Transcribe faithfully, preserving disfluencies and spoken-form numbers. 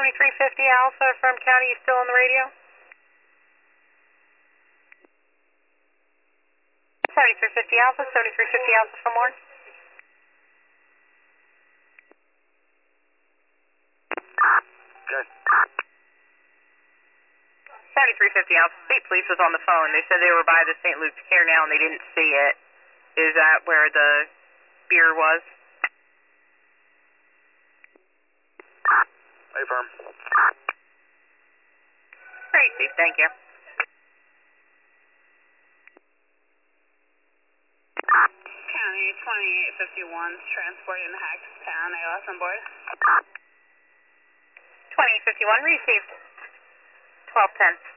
seventy-three fifty Alpha from County, you still on the radio? seventy-three fifty Alpha, seventy-three fifty Alpha from Warren. Good. seventy-three fifty Alpha, State Police was on the phone. They said they were by the Saint Luke's Care now and they didn't see it. Is that where the beer was? Affirm. Great, Chief, thank you. County twenty-eight fifty-one, transporting Hackstown, A L S on board. twenty-eight fifty-one, received. twelve ten.